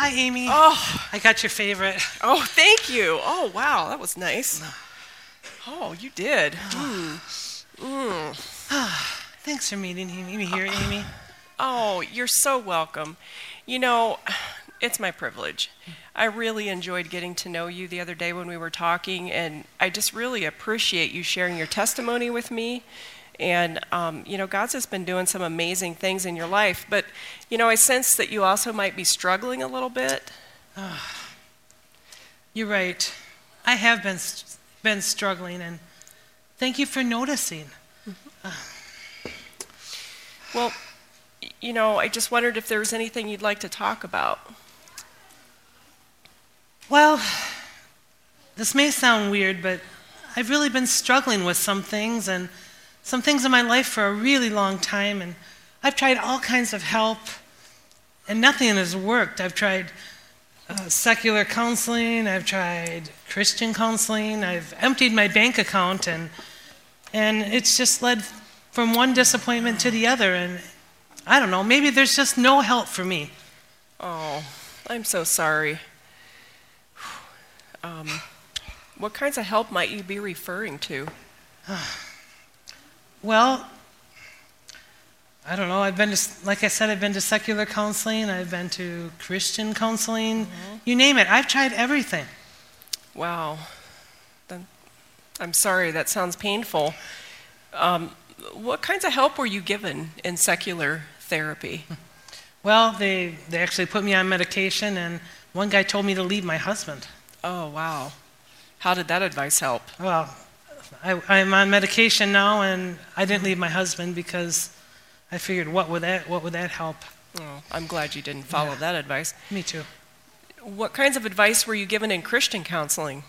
Hi, Amy. Oh, I got your favorite. oh, thank you. Oh, wow, that was nice. Oh, you did. Thanks for meeting me here, Amy. Oh, you're so welcome. You know, it's my privilege. I really enjoyed getting to know you the other day when we were talking, and I just really appreciate you sharing your testimony with me. And, God's just been doing some amazing things in your life. But, I sense that you also might be struggling a little bit. You're right. I have been struggling, and thank you for noticing. Well, I just wondered if there was anything you'd like to talk about. Well, this may sound weird, but I've really been struggling with some things in my life for a really long time, and I've tried all kinds of help, and nothing has worked. I've tried secular counseling, I've tried Christian counseling, I've emptied my bank account, and it's just led from one disappointment to the other, and I don't know, maybe there's just no help for me. Oh, I'm so sorry. What kinds of help might you be referring to? Well, I don't know. Like I said, I've been to secular counseling, I've been to Christian counseling, you name it. I've tried everything. Wow. I'm sorry, that sounds painful. What kinds of help were you given in secular therapy? Well, they actually put me on medication, and one guy told me to leave my husband. Oh, wow. How did that advice help? Well, I'm on medication now, and I didn't leave my husband because I figured, what would that help? Oh, I'm glad you didn't follow that advice. Me too. What kinds of advice were you given in Christian counseling?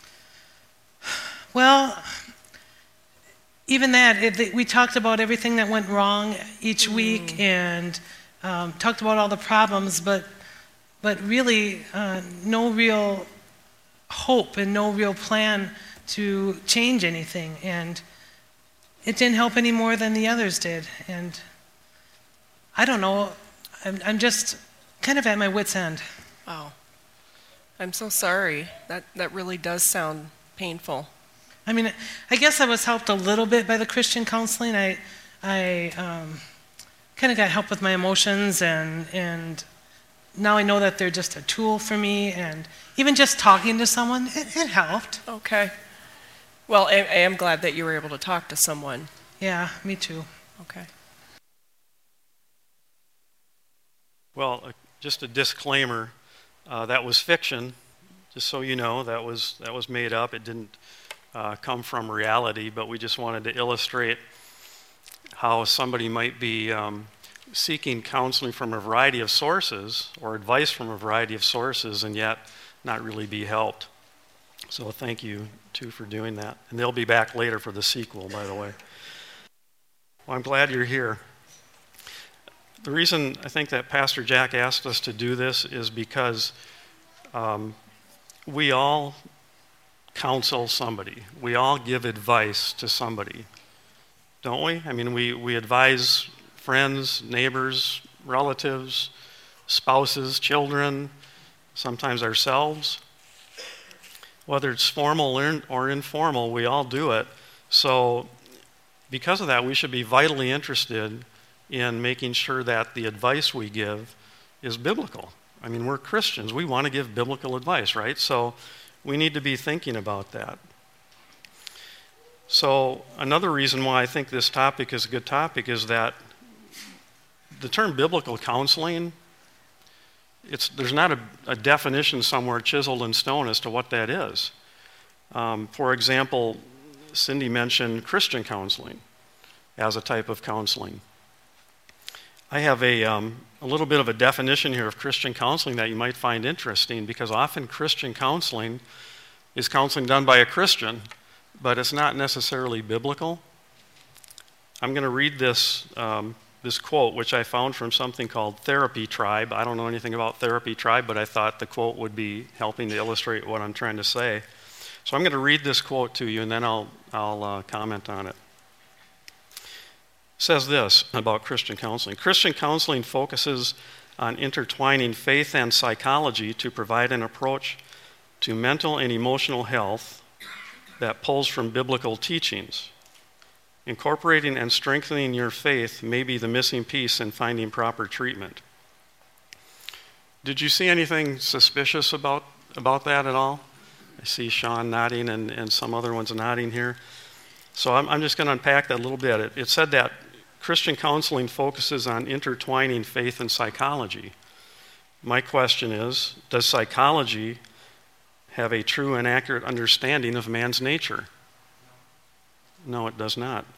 Well, even that, we talked about everything that went wrong each week, and talked about all the problems, but really no real hope and no real plan to change anything, and it didn't help any more than the others did. And I don't know, I'm just kind of at my wit's end. Oh, I'm so sorry. That really does sound painful. I mean, I guess I was helped a little bit by the Christian counseling. I kind of got help with my emotions, and now I know that they're just a tool for me, and even just talking to someone, it helped. Okay. Well, I am glad that you were able to talk to someone. Yeah, me too. Okay. Well, just a disclaimer, that was fiction, just so you know, that was made up. It didn't come from reality, but we just wanted to illustrate how somebody might be seeking counseling from a variety of sources or advice from a variety of sources and yet not really be helped. So thank you, too, for doing that. And they'll be back later for the sequel, by the way. Well, I'm glad you're here. The reason I think that Pastor Jack asked us to do this is because we all counsel somebody. We all give advice to somebody, don't we? I mean, we advise friends, neighbors, relatives, spouses, children, sometimes ourselves. Whether it's formal or informal, we all do it. So because of that, we should be vitally interested in making sure that the advice we give is biblical. I mean, we're Christians. We want to give biblical advice, right? So we need to be thinking about that. So another reason why I think this topic is a good topic is that the term biblical counseling, there's not a definition somewhere chiseled in stone as to what that is. For example, Cindy mentioned Christian counseling as a type of counseling. I have a little bit of a definition here of Christian counseling that you might find interesting, because often Christian counseling is counseling done by a Christian, but it's not necessarily biblical. I'm going to read this quote, which I found from something called Therapy Tribe. I don't know anything about Therapy Tribe, but I thought the quote would be helping to illustrate what I'm trying to say. So I'm going to read this quote to you, and then I'll comment on it. It says this about Christian counseling. Christian counseling focuses on intertwining faith and psychology to provide an approach to mental and emotional health that pulls from biblical teachings. Incorporating and strengthening your faith may be the missing piece in finding proper treatment. Did you see anything suspicious about that at all? I see Sean nodding and some other ones nodding here. So I'm just going to unpack that a little bit. It said that Christian counseling focuses on intertwining faith and psychology. My question is, does psychology have a true and accurate understanding of man's nature? No, it does not.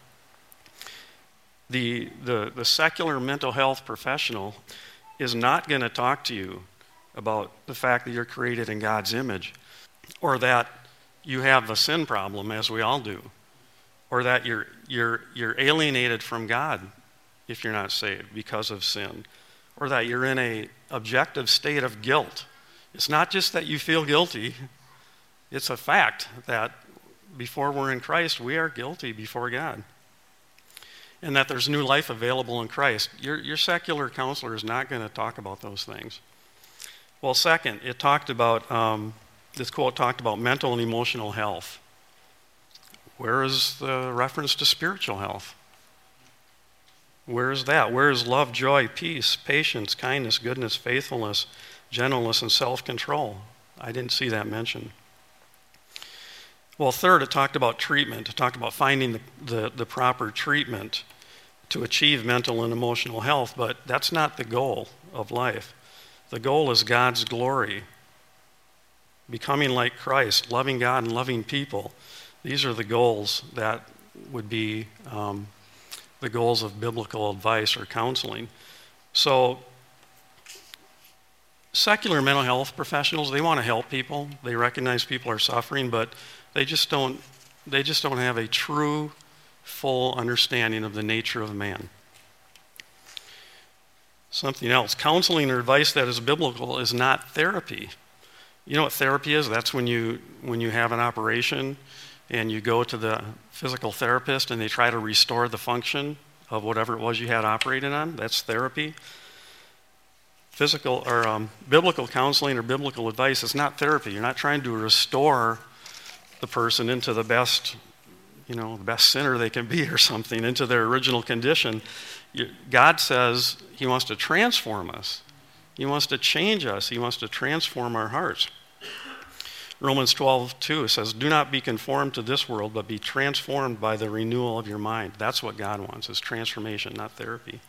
The secular mental health professional is not going to talk to you about the fact that you're created in God's image, or that you have a sin problem, as we all do, or that you're alienated from God if you're not saved because of sin, or that you're in a objective state of guilt. It's not just that you feel guilty. It's a fact that before we're in Christ, we are guilty before God, and that there's new life available in Christ. Your secular counselor is not going to talk about those things. Well, second, it talked about, this quote talked about mental and emotional health. Where is the reference to spiritual health? Where is that? Where is love, joy, peace, patience, kindness, goodness, faithfulness, gentleness, and self-control? I didn't see that mentioned. Well, third, it talked about treatment. It talked about finding the proper treatment to achieve mental and emotional health, but that's not the goal of life. The goal is God's glory, becoming like Christ, loving God and loving people. These are the goals that would be the goals of biblical advice or counseling. So secular mental health professionals, they want to help people. They recognize people are suffering, but they just don't have a true, full understanding of the nature of man. Something else, counseling or advice that is biblical is not therapy. You know what therapy is? That's when you have an operation and you go to the physical therapist and they try to restore the function of whatever it was you had operated on. That's therapy. Physical or biblical counseling or biblical advice is not therapy. You're not trying to restore the person into the best sinner they can be or something, into their original condition. God says He wants to transform us. He wants to change us. He wants to transform our hearts. Romans 12:2 says, "Do not be conformed to this world, but be transformed by the renewal of your mind." That's what God wants, is transformation, not therapy.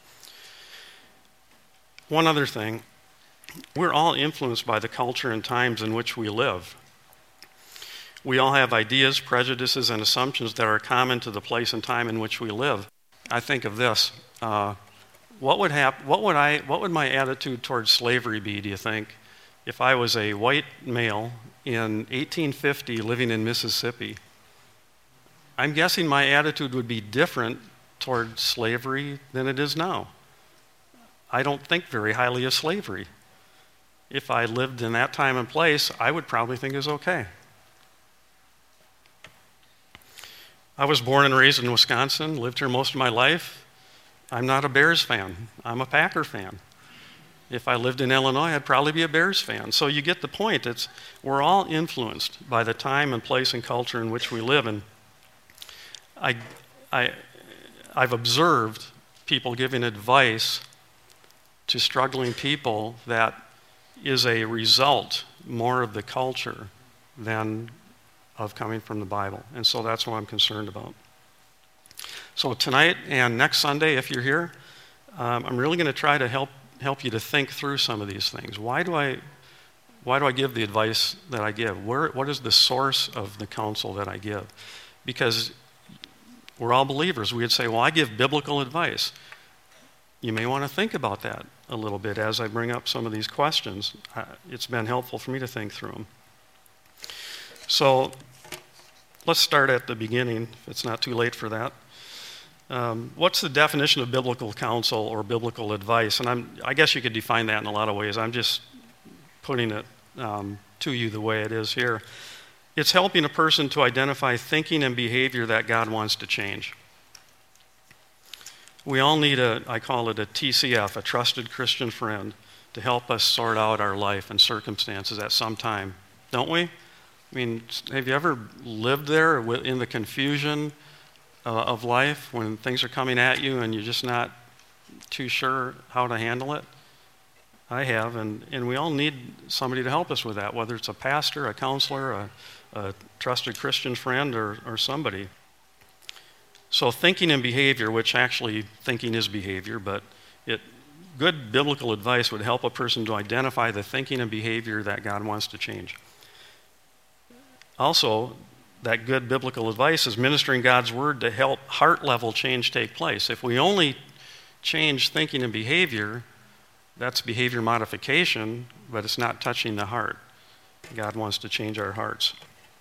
One other thing, we're all influenced by the culture and times in which we live. We all have ideas, prejudices, and assumptions that are common to the place and time in which we live. I think of this. What would my attitude towards slavery be, do you think, if I was a white male in 1850 living in Mississippi? I'm guessing my attitude would be different toward slavery than it is now. I don't think very highly of slavery. If I lived in that time and place, I would probably think it was okay. I was born and raised in Wisconsin, lived here most of my life. I'm not a Bears fan. I'm a Packer fan. If I lived in Illinois, I'd probably be a Bears fan. So you get the point. We're all influenced by the time and place and culture in which we live. And I've observed people giving advice to struggling people that is a result more of the culture than of coming from the Bible. And so that's what I'm concerned about. So tonight and next Sunday, if you're here, I'm really going to try to help you to think through some of these things. Why do I give the advice that I give? What is the source of the counsel that I give? Because we're all believers. We would say, well, I give biblical advice. You may want to think about that a little bit as I bring up some of these questions. It's been helpful for me to think through them. So let's start at the beginning, if it's not too late for that. What's the definition of biblical counsel or biblical advice? And I guess you could define that in a lot of ways. I'm just putting it to you the way it is here. It's helping a person to identify thinking and behavior that God wants to change. We all need I call it a TCF, a trusted Christian friend, to help us sort out our life and circumstances at some time, don't we? I mean, have you ever lived there in the confusion of life when things are coming at you and you're just not too sure how to handle it? I have, and we all need somebody to help us with that, whether it's a pastor, a counselor, a trusted Christian friend, or somebody. So thinking and behavior, which actually thinking is behavior, but good biblical advice would help a person to identify the thinking and behavior that God wants to change. Also, that good biblical advice is ministering God's word to help heart level change take place. If we only change thinking and behavior, that's behavior modification, but it's not touching the heart. God wants to change our hearts.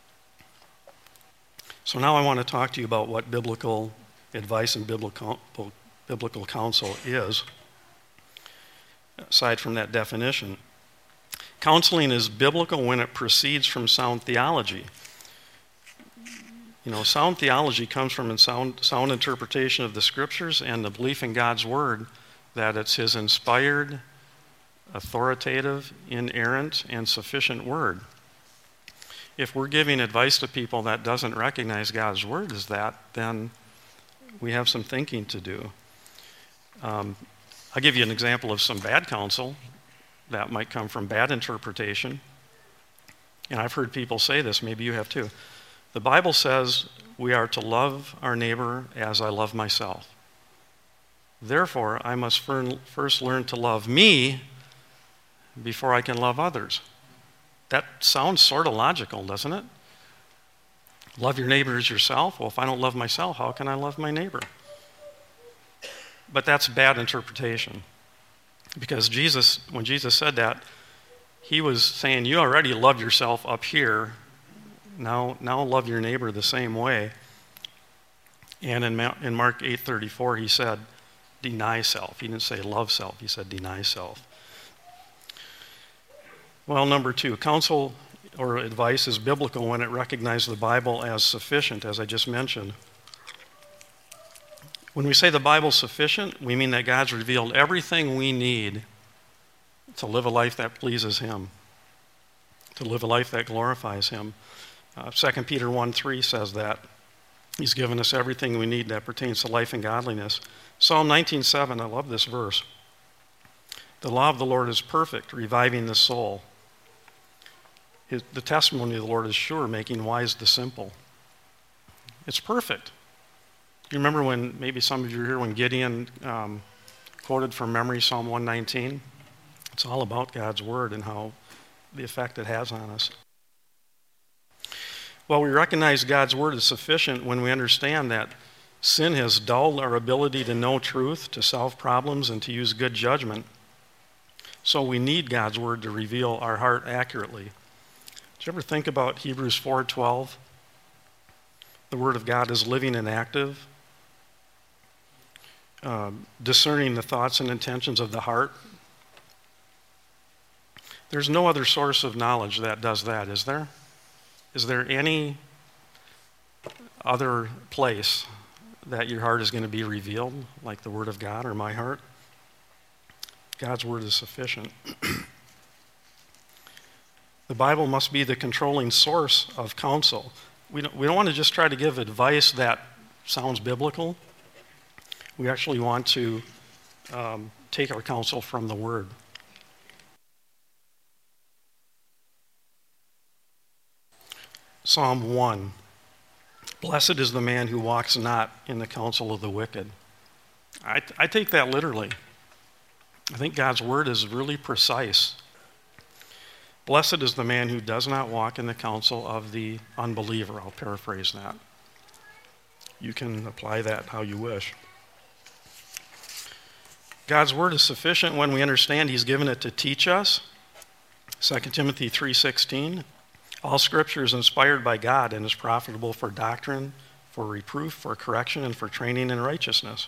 So now I want to talk to you about what biblical advice and biblical counsel is, aside from that definition. Counseling is biblical when it proceeds from sound theology. You know, sound theology comes from sound interpretation of the scriptures and the belief in God's word that it's his inspired, authoritative, inerrant, and sufficient word. If we're giving advice to people that doesn't recognize God's word as that, then we have some thinking to do. I'll give you an example of some bad counsel that might come from bad interpretation. And I've heard people say this, maybe you have too. The Bible says we are to love our neighbor as I love myself. Therefore, I must first learn to love me before I can love others. That sounds sort of logical, doesn't it? Love your neighbor as yourself. Well, if I don't love myself, how can I love my neighbor? But that's bad interpretation. Because when Jesus said that, he was saying, you already love yourself up here. Now love your neighbor the same way. And in Mark 8:34, he said, deny self. He didn't say love self. He said deny self. Well, number 2, counsel or advice is biblical when it recognizes the Bible as sufficient, as I just mentioned. When we say the Bible's sufficient, we mean that God's revealed everything we need to live a life that pleases him, to live a life that glorifies him. 2 Peter 1:3 says that. He's given us everything we need that pertains to life and godliness. Psalm 19:7, I love this verse. The law of the Lord is perfect, reviving the soul. The testimony of the Lord is sure, making wise the simple. It's perfect. Do you remember when, maybe some of you were here when Gideon quoted from memory Psalm 119? It's all about God's word and how the effect it has on us. Well, we recognize God's word is sufficient when we understand that sin has dulled our ability to know truth, to solve problems, and to use good judgment. So we need God's word to reveal our heart accurately. Did you ever think about Hebrews 4:12? The word of God is living and active, discerning the thoughts and intentions of the heart. There's no other source of knowledge that does that, is there? Is there any other place that your heart is going to be revealed, like the Word of God or my heart? God's Word is sufficient. The Bible must be the controlling source of counsel. We don't want to just try to give advice that sounds biblical. We actually want to take our counsel from the Word. Psalm 1. Blessed is the man who walks not in the counsel of the wicked. I take that literally. I think God's word is really precise. Blessed is the man who does not walk in the counsel of the unbeliever. I'll paraphrase that. You can apply that how you wish. God's word is sufficient when we understand he's given it to teach us. 2 Timothy 3:16. All scripture is inspired by God and is profitable for doctrine, for reproof, for correction, and for training in righteousness.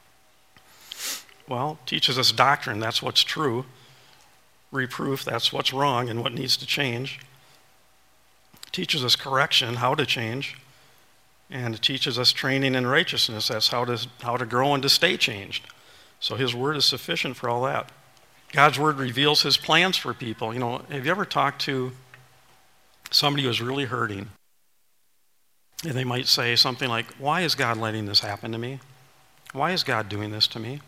Well, teaches us doctrine, that's what's true. Reproof, that's what's wrong and what needs to change. Teaches us correction, how to change. And it teaches us training in righteousness. That's how to grow and to stay changed. So his word is sufficient for all that. God's word reveals his plans for people. Have you ever talked to somebody who's really hurting? And they might say something like, why is God letting this happen to me? Why is God doing this to me?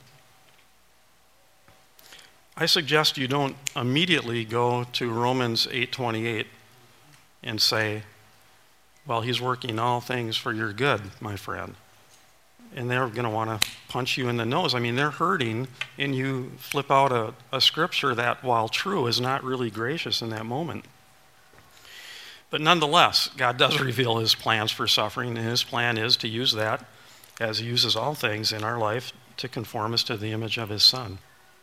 I suggest you don't immediately go to Romans 8:28 and say, well, he's working all things for your good, my friend. And they're going to want to punch you in the nose. I mean, they're hurting, and you flip out a scripture that, while true, is not really gracious in that moment. But nonetheless, God does reveal his plans for suffering, and his plan is to use that, as he uses all things in our life, to conform us to the image of his Son.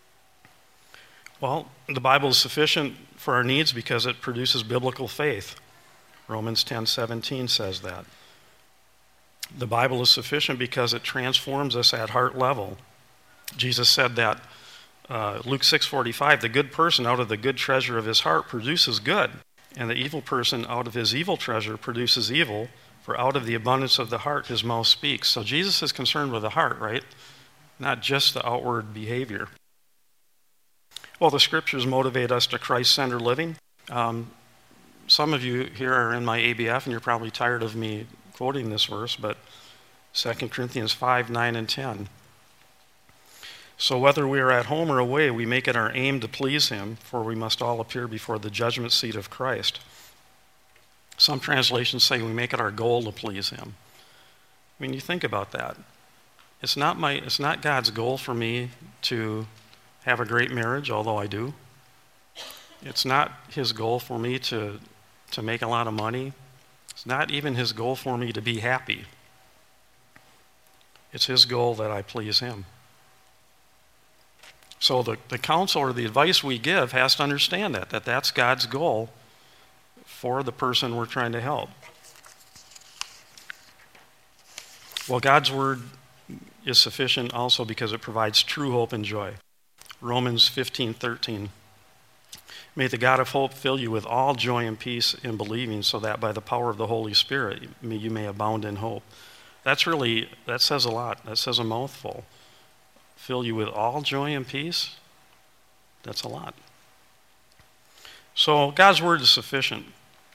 Well, the Bible is sufficient for our needs because it produces biblical faith. Romans 10:17 says that. The Bible is sufficient because it transforms us at heart level. Jesus said that, Luke 6:45, the good person out of the good treasure of his heart produces good, and the evil person out of his evil treasure produces evil, for out of the abundance of the heart his mouth speaks. So Jesus is concerned with the heart, right? Not just the outward behavior. Well, the scriptures motivate us to Christ-centered living. Some of you here are in my ABF, and you're probably tired of me quoting this verse, but 2 Corinthians 5:9 and 10. So whether we are at home or away, we make it our aim to please him, for we must all appear before the judgment seat of Christ. Some translations say we make it our goal to please him. I mean, you think about that. It's not God's goal for me to have a great marriage, although I do. It's not his goal for me to make a lot of money. It's not even his goal for me to be happy. It's his goal that I please him. So the counsel or the advice we give has to understand that that's God's goal for the person we're trying to help. Well, God's word is sufficient also because it provides true hope and joy. Romans 15:13. May the God of hope fill you with all joy and peace in believing, so that by the power of the Holy Spirit you may abound in hope. That says a lot. That says a mouthful. Fill you with all joy and peace? That's a lot. So God's word is sufficient.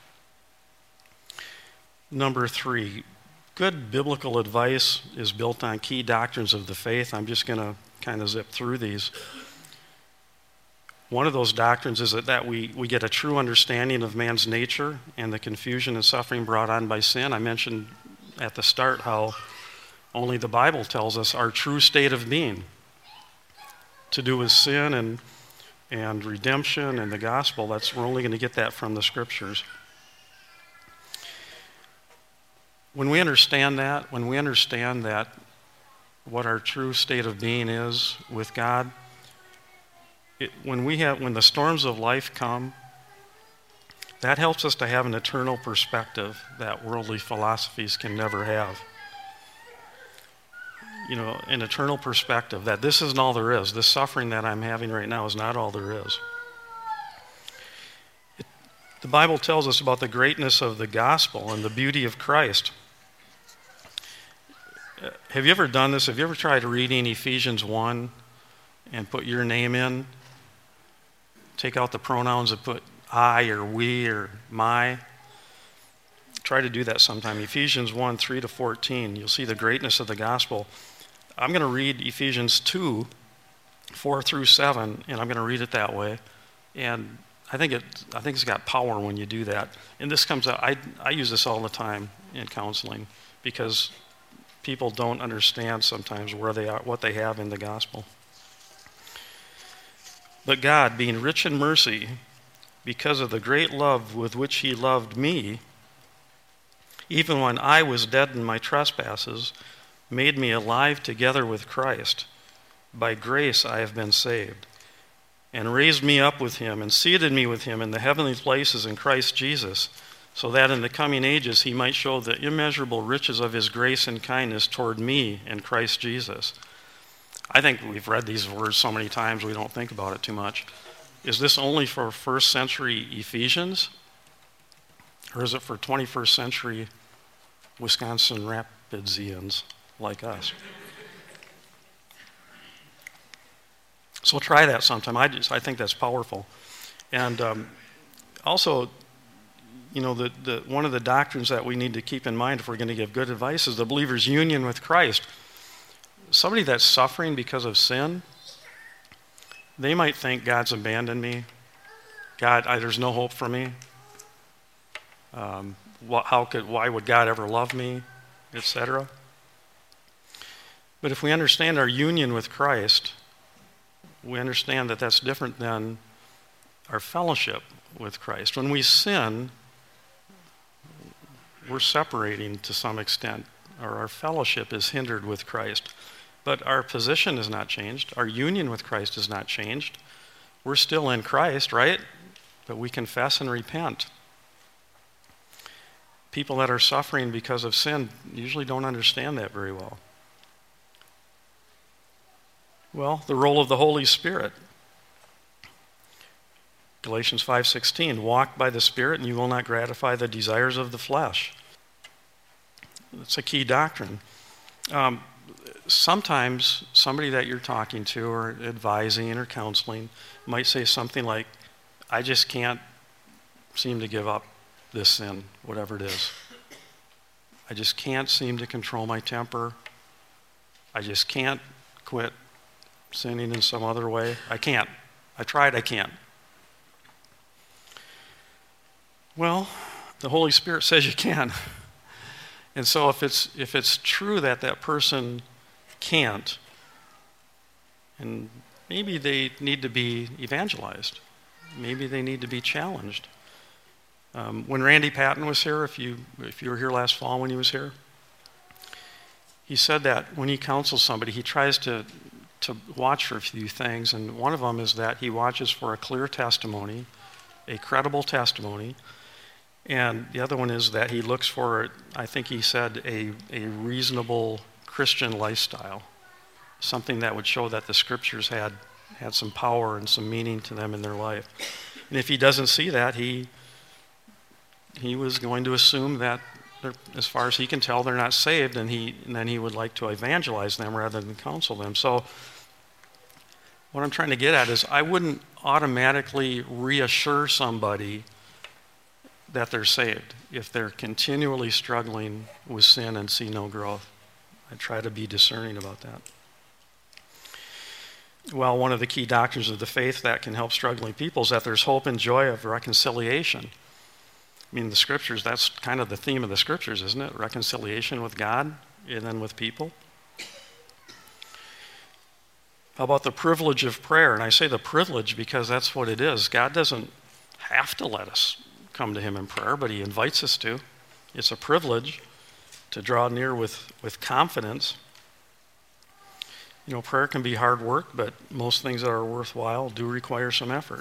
Number 3, good biblical advice is built on key doctrines of the faith. I'm just going to kind of zip through these. One of those doctrines is that we get a true understanding of man's nature and the confusion and suffering brought on by sin. I mentioned at the start how only the Bible tells us our true state of being, to do with sin and redemption and the gospel. We're only going to get that from the scriptures. When we understand that, what our true state of being is with God, when the storms of life come, that helps us to have an eternal perspective that worldly philosophies can never have. An eternal perspective that this isn't all there is. This suffering that I'm having right now is not all there is. The Bible tells us about the greatness of the gospel and the beauty of Christ. Have you ever done this? Have you ever tried reading Ephesians 1 and put your name in? Take out the pronouns and put I or we or my. Try to do that sometime. Ephesians 1, 3-14. You'll see the greatness of the gospel. I'm going to read Ephesians 2, 4-7, and I'm going to read it that way. And I think it's got power when you do that. And this comes out, I use this all the time in counseling because people don't understand sometimes where they are, what they have in the gospel. But God, being rich in mercy, because of the great love with which he loved me, even when I was dead in my trespasses, made me alive together with Christ. By grace I have been saved, and raised me up with him, and seated me with him in the heavenly places in Christ Jesus, so that in the coming ages he might show the immeasurable riches of his grace and kindness toward me in Christ Jesus. I think we've read these words so many times we don't think about it too much. Is this only for first century Ephesians? Or is it for 21st century Wisconsin Rapidsians like us. So try that sometime. I think that's powerful. And also, you know, one of the doctrines that we need to keep in mind if we're going to give good advice is the believer's union with Christ. Somebody that's suffering because of sin, they might think God's abandoned me. God, there's no hope for me. Why would God ever love me, etc. But if we understand our union with Christ, we understand that that's different than our fellowship with Christ. When we sin, we're separating to some extent, or our fellowship is hindered with Christ. But our position has not changed. Our union with Christ has not changed. We're still in Christ, right? But we confess and repent. People that are suffering because of sin usually don't understand that very well. Well, the role of the Holy Spirit. Galatians 5:16, walk by the Spirit and you will not gratify the desires of the flesh. That's a key doctrine. Sometimes somebody that you're talking to or advising or counseling might say something like, I just can't seem to give up this sin, whatever it is. I just can't seem to control my temper. I just can't quit sinning in some other way. I can't. I tried, I can't. Well, the Holy Spirit says you can. And so if it's true that that person can't, and maybe they need to be evangelized. Maybe they need to be challenged. When Randy Patton was here, if you were here last fall when he was here, he said that when he counsels somebody, he tries to watch for a few things, and one of them is that he watches for a clear testimony, a credible testimony, and the other one is that he looks for, I think he said, a reasonable Christian lifestyle, something that would show that the scriptures had some power and some meaning to them in their life. And if he doesn't see that, he was going to assume that, as far as he can tell, they're not saved, and then he would like to evangelize them rather than counsel them. So what I'm trying to get at is I wouldn't automatically reassure somebody that they're saved if they're continually struggling with sin and see no growth. I try to be discerning about that. Well, one of the key doctrines of the faith that can help struggling people is that there's hope and joy of reconciliation. I mean, the scriptures, that's kind of the theme of the scriptures, isn't it? Reconciliation with God and then with people. How about the privilege of prayer? And I say the privilege because that's what it is. God doesn't have to let us come to him in prayer, but he invites us to. It's a privilege to draw near with confidence. You know, prayer can be hard work, but most things that are worthwhile do require some effort.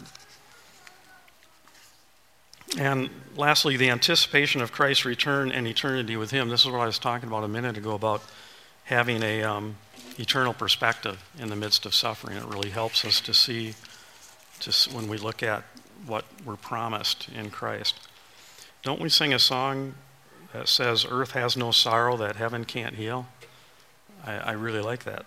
And lastly, the anticipation of Christ's return and eternity with him. This is what I was talking about a minute ago about having a eternal perspective in the midst of suffering. It really helps us to see, when we look at what we're promised in Christ. Don't we sing a song that says, earth has no sorrow that heaven can't heal? I really like that.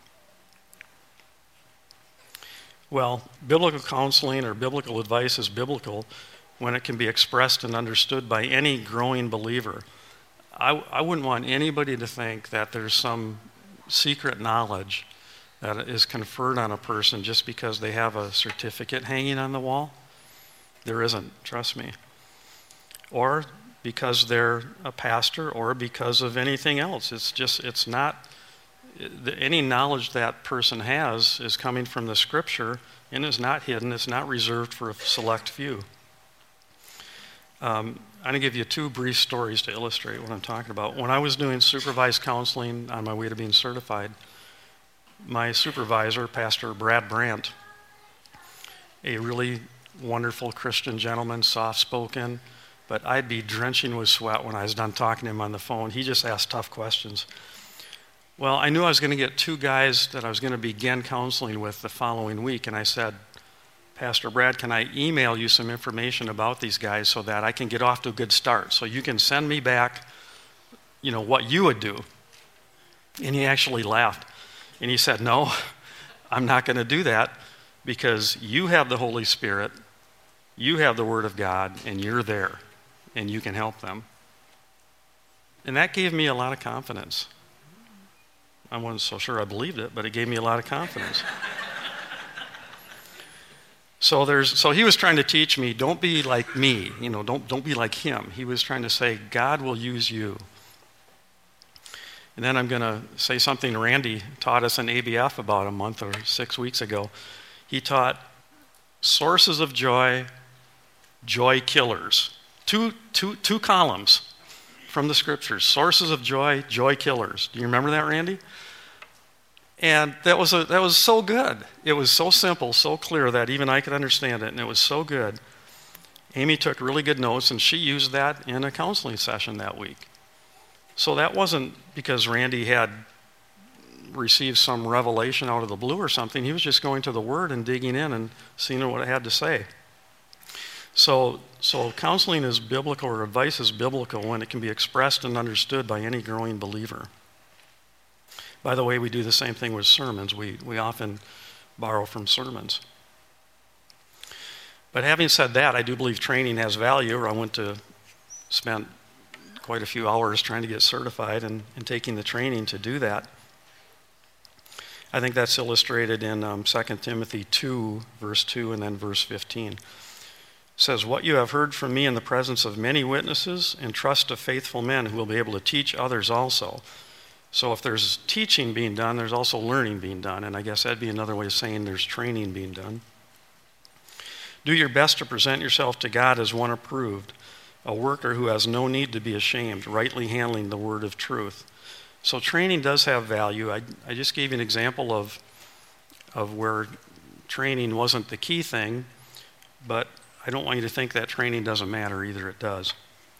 Well, biblical counseling or biblical advice is biblical when it can be expressed and understood by any growing believer. I wouldn't want anybody to think that there's some secret knowledge that is conferred on a person just because they have a certificate hanging on the wall. There isn't, trust me. Or because they're a pastor or because of anything else. It's not, any knowledge that person has is coming from the scripture and is not hidden. It's not reserved for a select few. I'm going to give you two brief stories to illustrate what I'm talking about. When I was doing supervised counseling on my way to being certified, my supervisor, Pastor Brad Brandt, a really wonderful Christian gentleman, soft-spoken, but I'd be drenching with sweat when I was done talking to him on the phone. He just asked tough questions. Well, I knew I was going to get two guys that I was going to begin counseling with the following week, and I said, Pastor Brad, can I email you some information about these guys so that I can get off to a good start? So you can send me back, what you would do. And he actually laughed. And he said, no, I'm not going to do that because you have the Holy Spirit, you have the Word of God, and you're there, and you can help them. And that gave me a lot of confidence. I wasn't so sure I believed it, but it gave me a lot of confidence. So he was trying to teach me, don't be like me, don't be like him. He was trying to say, God will use you. And then I'm going to say something Randy taught us in ABF about a month or 6 weeks ago. He taught sources of joy, joy killers. Two columns from the scriptures. Sources of joy, joy killers. Do you remember that, Randy? And that was so good. It was so simple, so clear that even I could understand it, and it was so good. Amy took really good notes, and she used that in a counseling session that week. So that wasn't because Randy had received some revelation out of the blue or something. He was just going to the Word and digging in and seeing what it had to say. So counseling is biblical, or advice is biblical when it can be expressed and understood by any growing believer. By the way, we do the same thing with sermons. We often borrow from sermons. But having said that, I do believe training has value. I spent quite a few hours trying to get certified and taking the training to do that. I think that's illustrated in 2 Timothy 2, verse 2, and then verse 15. It says, what you have heard from me in the presence of many witnesses, entrust to faithful men who will be able to teach others also. So if there's teaching being done, there's also learning being done. And I guess that'd be another way of saying there's training being done. Do your best to present yourself to God as one approved, a worker who has no need to be ashamed, rightly handling the word of truth. So training does have value. I just gave you an example of where training wasn't the key thing, but I don't want you to think that training doesn't matter either. It does.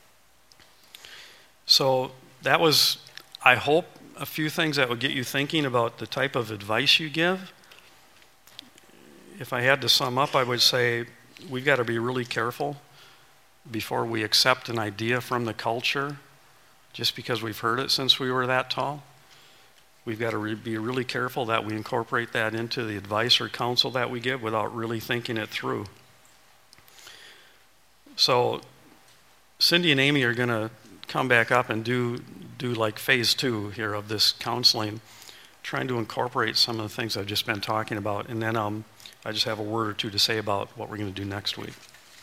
So that was, I hope, a few things that would get you thinking about the type of advice you give. If I had to sum up, I would say we've got to be really careful before we accept an idea from the culture just because we've heard it since we were that tall. We've got to be really careful that we incorporate that into the advice or counsel that we give without really thinking it through. So Cindy and Amy are going to come back up and do like phase 2 here of this counseling, trying to incorporate some of the things I've just been talking about. And then I just have a word or two to say about what we're going to do next week.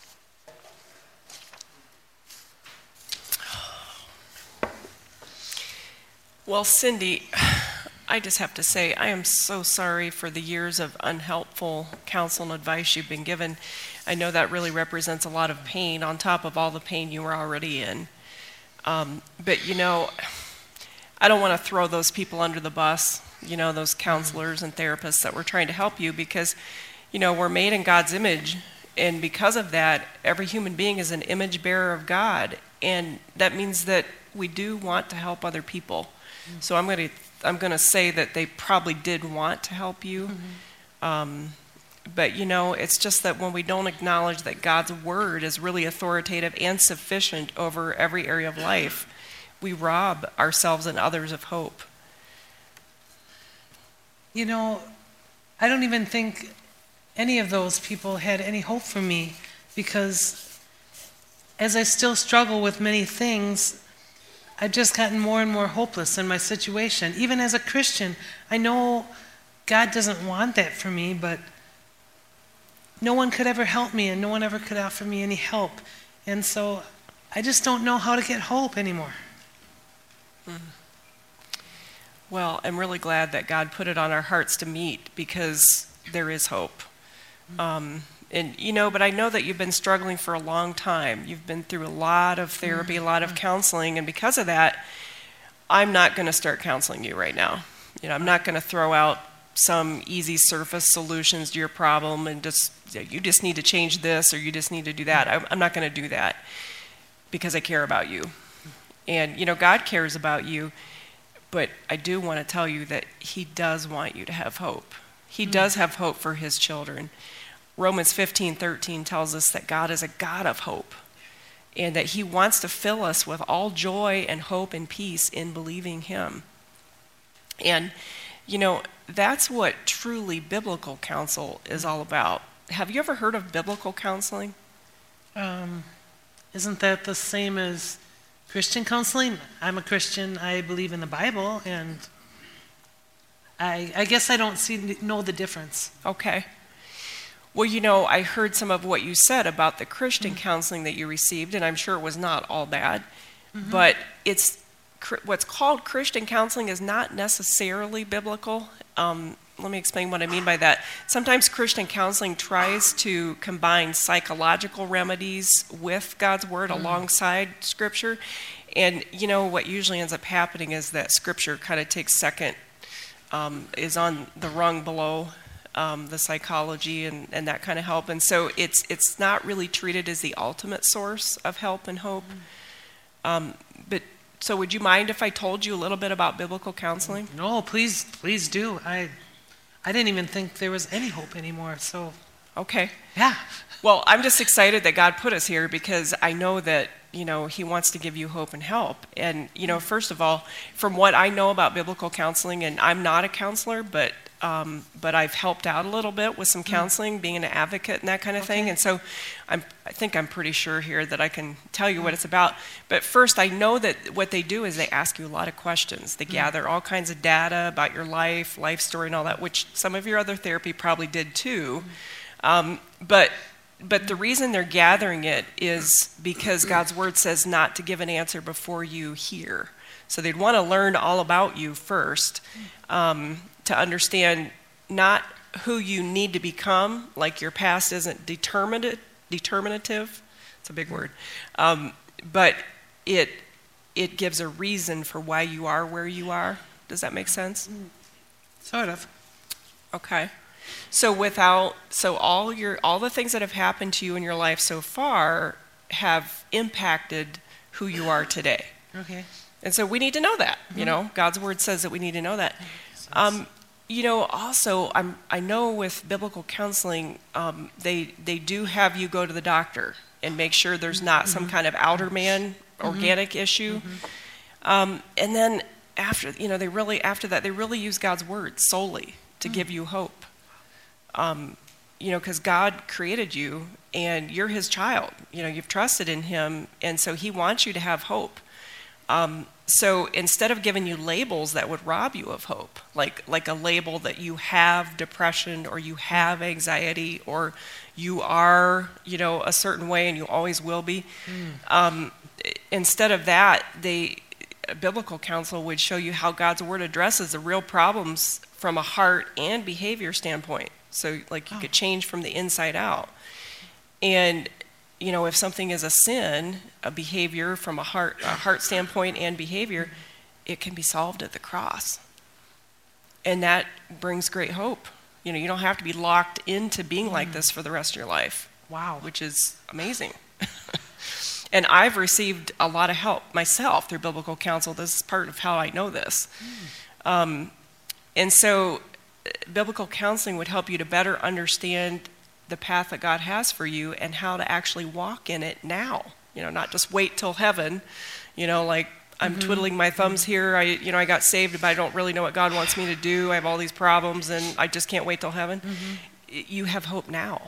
Well, Cindy, I just have to say I am so sorry for the years of unhelpful counsel and advice you've been given. I know that really represents a lot of pain on top of all the pain you were already in. But, I don't want to throw those people under the bus, those counselors and therapists that were trying to help you because, we're made in God's image. And because of that, every human being is an image bearer of God. And that means that we do want to help other people. So I'm going to say that they probably did want to help you. But, it's just that when we don't acknowledge that God's word is really authoritative and sufficient over every area of life, we rob ourselves and others of hope. I don't even think any of those people had any hope for me because as I still struggle with many things, I've just gotten more and more hopeless in my situation. Even as a Christian, I know God doesn't want that for me, but no one could ever help me and no one ever could offer me any help. And so I just don't know how to get hope anymore. Well, I'm really glad that God put it on our hearts to meet because there is hope. But I know that you've been struggling for a long time. You've been through a lot of therapy, a lot of counseling, and because of that, I'm not going to start counseling you right now. I'm not going to throw out some easy surface solutions to your problem and you just need to change this or you just need to do that. I'm not going to do that because I care about you. And, God cares about you, but I do want to tell you that He does want you to have hope. He does have hope for His children. Romans 15:13 tells us that God is a God of hope. and that he wants to fill us with all joy and hope and peace in believing him. And, that's what truly biblical counsel is all about. Have you ever heard of biblical counseling? Isn't that the same as Christian counseling? I'm a Christian. I believe in the Bible, and I guess I don't know the difference. Okay. Well, I heard some of what you said about the Christian counseling that you received, and I'm sure it was not all bad. But what's called Christian counseling is not necessarily biblical. Let me explain what I mean by that. Sometimes Christian counseling tries to combine psychological remedies with God's word alongside Scripture. And, what usually ends up happening is that Scripture kind of takes second, is on the rung below the psychology and that kind of help. And so it's not really treated as the ultimate source of help and hope. So would you mind if I told you a little bit about biblical counseling? No, please do. I didn't even think there was any hope anymore, so. Okay. Yeah. Well, I'm just excited that God put us here because I know that, he wants to give you hope and help. And, first of all, from what I know about biblical counseling, and I'm not a counselor, but I've helped out a little bit with some counseling, being an advocate and that kind of thing. And so I think I'm pretty sure here that I can tell you what it's about. But first, I know that what they do is they ask you a lot of questions. They gather all kinds of data about your life story and all that, which some of your other therapy probably did too. But the reason they're gathering it is because God's word says not to give an answer before you hear. So they'd want to learn all about you first, to understand not who you need to become, like your past isn't determinative. It's a big word. But it gives a reason for why you are where you are. Does that make sense? Sort of. Okay. So all the things that have happened to you in your life so far have impacted who you are today. Okay. And so we need to know that. God's word says that we need to know that. Also, I know with biblical counseling, they do have you go to the doctor and make sure there's not some kind of outer man organic issue. And then after that, they really use God's word solely to give you hope. Because God created you and you're his child. You've trusted in him, and so he wants you to have hope. So instead of giving you labels that would rob you of hope, like a label that you have depression or you have anxiety or you are, a certain way and you always will be, instead of that, biblical counsel would show you how God's word addresses the real problems from a heart and behavior standpoint. So you could change from the inside out. And if something is a sin, a behavior from a heart standpoint and behavior, it can be solved at the cross. And that brings great hope. You don't have to be locked into being like this for the rest of your life. Wow. Which is amazing. And I've received a lot of help myself through biblical counsel. This is part of how I know this. And so biblical counseling would help you to better understand the path that God has for you and how to actually walk in it now. Not just wait till heaven, I'm twiddling my thumbs here. I got saved, but I don't really know what God wants me to do. I have all these problems and I just can't wait till heaven. You have hope now,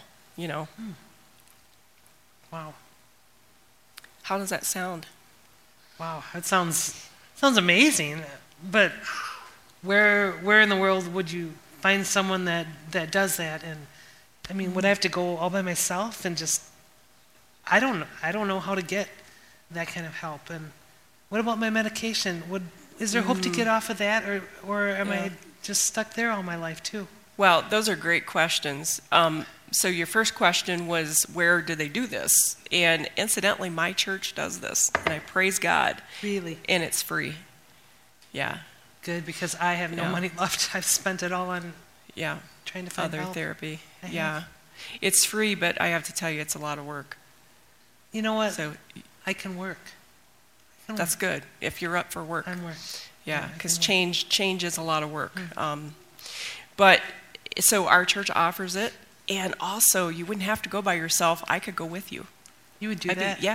Wow. How does that sound? Wow, that sounds amazing. But where in the world would you find someone that does that? And would I have to go all by myself and just? I don't know how to get that kind of help. And what about my medication? Is there hope to get off of that, or am I just stuck there all my life too? Well, those are great questions. So your first question was, where do they do this? And incidentally, my church does this, and I praise God. Really? And it's free. Yeah. Good, because I have no money left. I've spent it all on trying to find other help. therapy. Yeah. It's free, but I have to tell you, it's a lot of work. You know what? So I can work. That's good, if you're up for work. I'm work. Yeah, because change is a lot of work. But so our church offers it, and also you wouldn't have to go by yourself. I could go with you. You would do that? Yeah.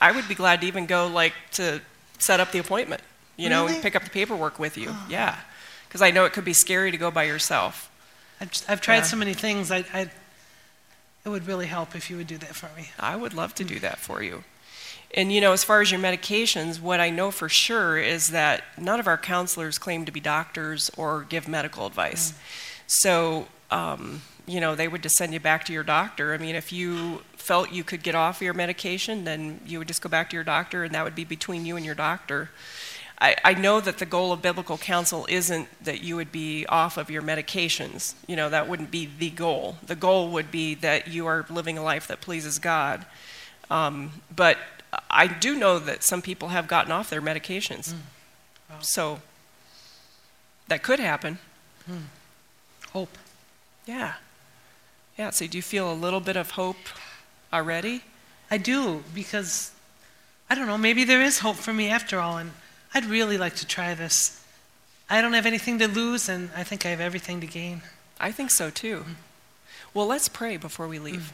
I would be glad to even go to set up the appointment, Really? and pick up the paperwork with you. Yeah, because I know it could be scary to go by yourself. I've tried Yeah. so many things. It would really help if you would do that for me. I would love to do that for you. And, as far as your medications, what I know for sure is that none of our counselors claim to be doctors or give medical advice. So, they would just send you back to your doctor. I mean, if you felt you could get off your medication, then you would just go back to your doctor, and that would be between you and your doctor. I know that the goal of biblical counsel isn't that you would be off of your medications. That wouldn't be the goal. The goal would be that you are living a life that pleases God. But I do know that some people have gotten off their medications. Wow. So that could happen. Hope. Yeah. Yeah, so do you feel a little bit of hope already? I do, because, I don't know, maybe there is hope for me after all, and I'd really like to try this. I don't have anything to lose, and I think I have everything to gain. I think so too. Well, let's pray before we leave.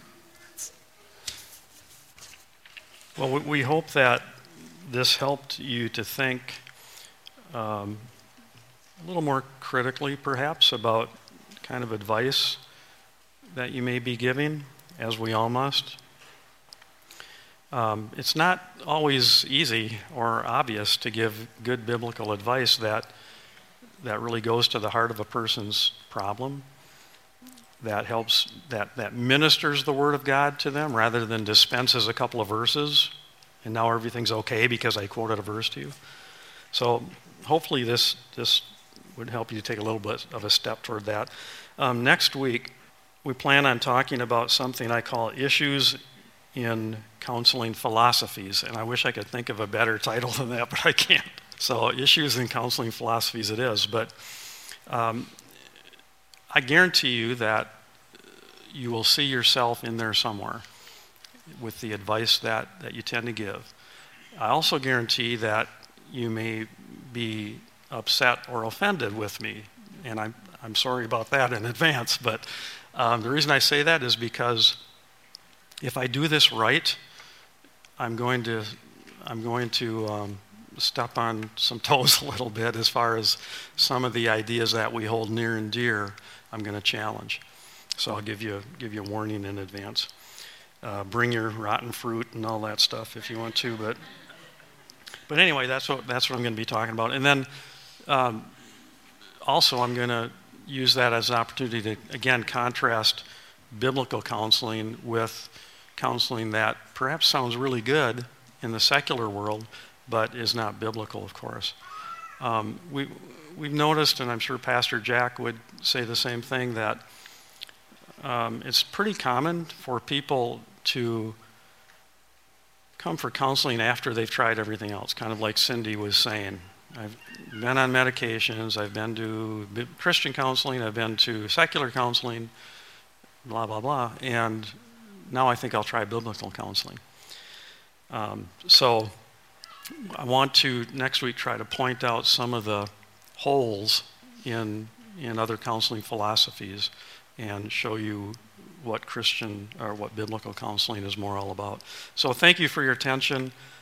Well, we hope that this helped you to think a little more critically, perhaps, about kind of advice that you may be giving, as we all must. It's not always easy or obvious to give good biblical advice that really goes to the heart of a person's problem, that helps, that ministers the Word of God to them rather than dispenses a couple of verses and now everything's okay because I quoted a verse to you. So hopefully this would help you take a little bit of a step toward that. Next week, we plan on talking about something I call issues in counseling philosophies, and I wish I could think of a better title than that, but I can't. So issues in counseling philosophies it is, but I guarantee you that you will see yourself in there somewhere with the advice that you tend to give. I also guarantee that you may be upset or offended with me, and I'm sorry about that in advance, but the reason I say that is because if I do this right, I'm going to step on some toes a little bit as far as some of the ideas that we hold near and dear. I'm going to challenge, so I'll give you a warning in advance. Bring your rotten fruit and all that stuff if you want to, but anyway, that's what I'm going to be talking about. And then also I'm going to use that as an opportunity to again contrast biblical counseling with counseling that perhaps sounds really good in the secular world, but is not biblical, of course. We've noticed, and I'm sure Pastor Jack would say the same thing, that it's pretty common for people to come for counseling after they've tried everything else, kind of like Cindy was saying. I've been on medications, I've been to Christian counseling, I've been to secular counseling, blah, blah, blah, and now I think I'll try biblical counseling. So I want to next week try to point out some of the holes in other counseling philosophies and show you what Christian or what biblical counseling is more all about. So thank you for your attention.